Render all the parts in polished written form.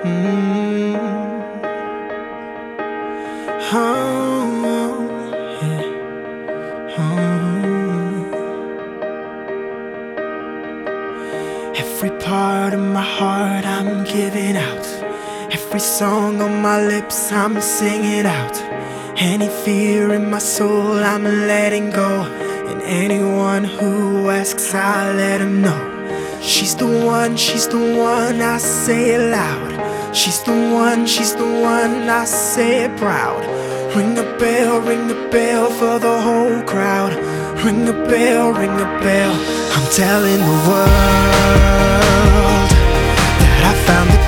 Mm. Oh, yeah. Every part of my heart I'm giving out. Every song on my lips I'm singing out. Any fear in my soul I'm letting go. And anyone who asks I let them know. She's the one, I say it loud. She's the one, I say it proud. Ring a bell for the whole crowd. Ring a bell, I'm telling the world that I found the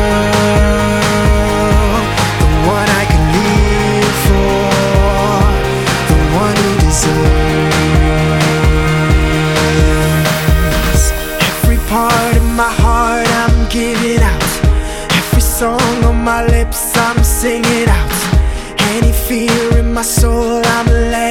girl, the one I can live for, the one who deserves. Every part of my heart I'm giving out. Every song on my lips I'm singing out. Any fear in my soul I'm letting